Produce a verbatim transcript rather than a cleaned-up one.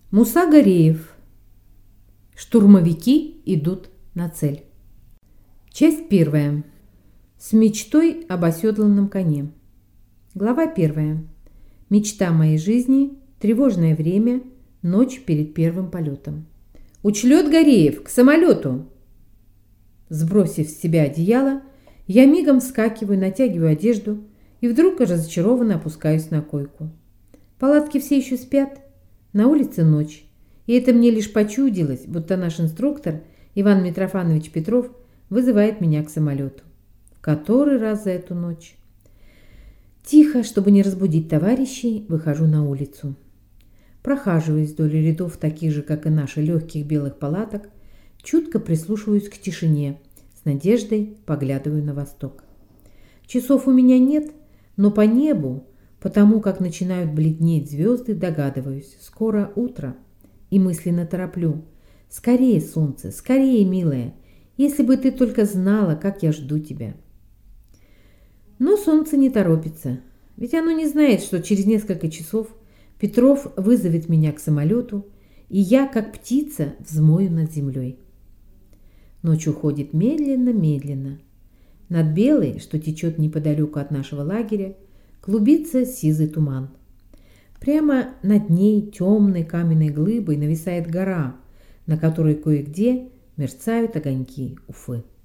Муса Гореев. Штурмовики идут на цель. Часть первая. С мечтой об оседланном коне. Глава первая. Мечта моей жизни. Тревожное время. Ночь перед первым полетом. Учлет Гореев, к самолету! Сбросив с себя одеяло, я мигом вскакиваю, натягиваю одежду и вдруг разочарованно опускаюсь на койку. Палатки все еще спят. На улице ночь, и это мне лишь почудилось, будто наш инструктор Иван Митрофанович Петров вызывает меня к самолету. В который раз за эту ночь? Тихо, чтобы не разбудить товарищей, выхожу на улицу. Прохаживаясь вдоль рядов таких же, как и наши, легких белых палаток, чутко прислушиваюсь к тишине, с надеждой поглядываю на восток. Часов у меня нет, но по небу, потому как начинают бледнеть звезды, догадываюсь, скоро утро, и мысленно тороплю. Скорее, солнце, скорее, милая, если бы ты только знала, как я жду тебя. Но солнце не торопится, ведь оно не знает, что через несколько часов Петров вызовет меня к самолету, и я, как птица, взмою над землей. Ночь уходит медленно-медленно. Над Белой, что течет неподалеку от нашего лагеря, клубится сизый туман. Прямо над ней темной каменной глыбой нависает гора, на которой кое-где мерцают огоньки Уфы.